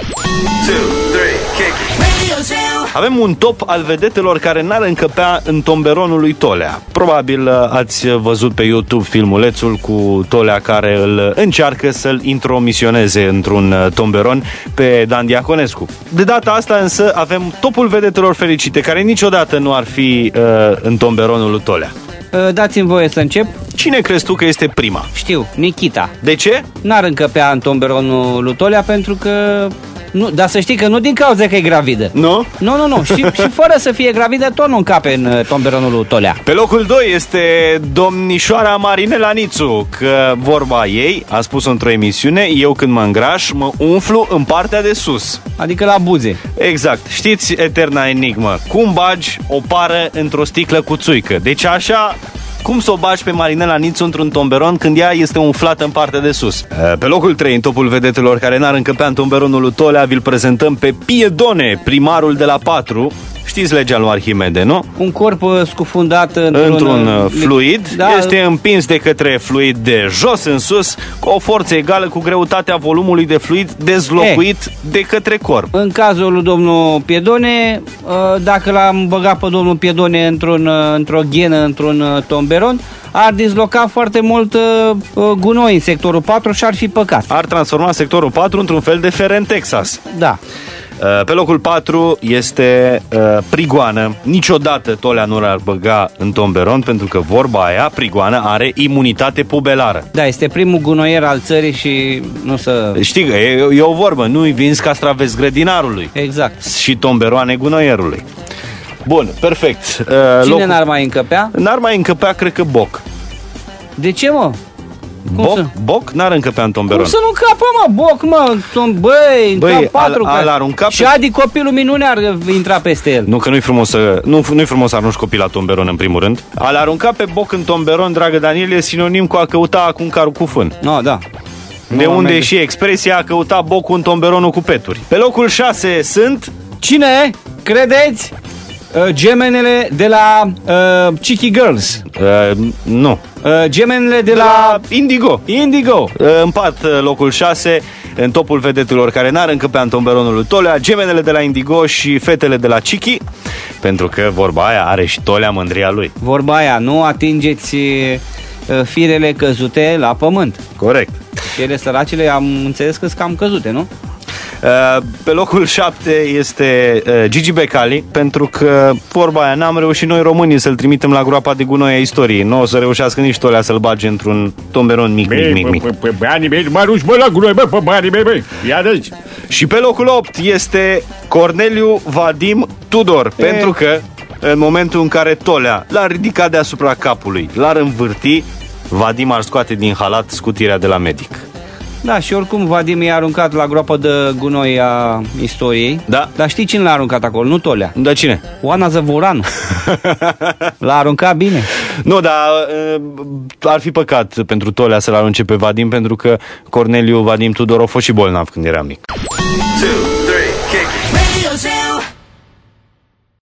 Avem un top al vedetelor care n-ar încăpea în tomberonul lui Tolea. Probabil ați văzut pe YouTube filmulețul cu Tolea care îl încearcă să-l intromisioneze într-un tomberon pe Dan Diaconescu. De data asta însă avem topul vedetelor fericite care niciodată nu ar fi în tomberonul lui Tolea. Dați-mi voie să încep. Cine crezi tu că este prima? Știu, Nikita. De ce? N-ar încăpea în tomberonul lui Tolea pentru că... Nu, dar să știi că nu din cauza că e gravidă. Nu? Nu. Și fără să fie gravidă, tot nu încape în tomberonul lui Tolea. Pe locul 2 este domnișoara Marinela Nițu, că vorba ei, a spus-o într-o emisiune, eu când mă îngraș, mă umflu în partea de sus. Adică la buze. Exact. Știți eterna enigmă. Cum bagi o pară într-o sticlă cu țuică? Deci așa... Cum să o bagi pe Marinela Nițu într-un tomberon când ea este umflată în partea de sus? Pe locul 3, în topul vedetelor care n-ar încăpea în tomberonul lui Tolea, vi-l prezentăm pe Piedone, primarul de la 4. Știți legea lui Arhimede, nu? Un corp scufundat într-un fluid, da, este împins de către fluid de jos în sus, cu o forță egală cu greutatea volumului de fluid dezlocuit de către corp. În cazul lui domnul Piedone, dacă l-am băgat pe domnul Piedone într-o ghenă, într-un tomberon, ar disloca foarte mult gunoi în sectorul 4 și ar fi păcat. Ar transforma sectorul 4 într-un fel de Feren Texas. Da. Pe locul 4 este Prigoană. Niciodată Tolea nu l-ar băga în tomberon, pentru că vorba aia, Prigoană are imunitate pubelară. Da, este primul gunoier al țării și nu să... Știi că e o vorbă, nu-i vinzi castraveți grădinarului. Exact. Și tomberoane gunoierului. Bun, perfect. Cine n-ar mai încăpea? N-ar mai încăpea, cred că Boc. De ce, mă? Boc n-ar încăpea în tomberon. Cum să nu încapă, mă? Boc, mă? Băi, al arunca și Adi copilul minune ar intra peste el. Nu, că nu-i frumos să arunci copil la tomberon, în primul rând. Al arunca pe Boc în tomberon, dragă Daniel, e sinonim cu a căuta cu un carul cu fân. Da. De unde e și expresia a căuta Bocul în tomberonul cu peturi. Pe locul 6 sunt... Cine credeți? Gemenele de la Cheeky Girls. Nu. Gemenele de la Indigo. Împart locul 6 în topul vedetelor care n-ar încăpea în tomberonul lui Tolea, gemenele de la Indigo și fetele de la Cheeky, pentru că vorba aia are și Tolea mândria lui. Vorba aia, nu atingeți firele căzute la pământ. Corect. Și ele săracele, am înțeles că sunt cam căzute, nu? Pe locul 7 este Gigi Becali, pentru că vorba aia, n-am reușit noi românii să-l trimitem la groapa de gunoi a istoriei. Nu o să reușească nici Tolea să-l bage într-un tomberon mic. Banii mei, mă arunci, la gunoi, banii mei, ia de aici. Și pe locul 8 este Corneliu Vadim Tudor, pentru că în momentul în care Tolea l-a ridicat deasupra capului, l-ar învârti, Vadim ar scoate din halat scutirea de la medic. Da, și oricum Vadim i-a aruncat la groapă de gunoi a istoriei. Da. Dar știi cine l-a aruncat acolo? Nu Tolea. Da, cine? Oana Zăvoranu. L-a aruncat bine. Nu, dar ar fi păcat pentru Tolea să-l arunce pe Vadim, pentru că Corneliu Vadim Tudor a fost și bolnav când era mic. 2, 3, kick.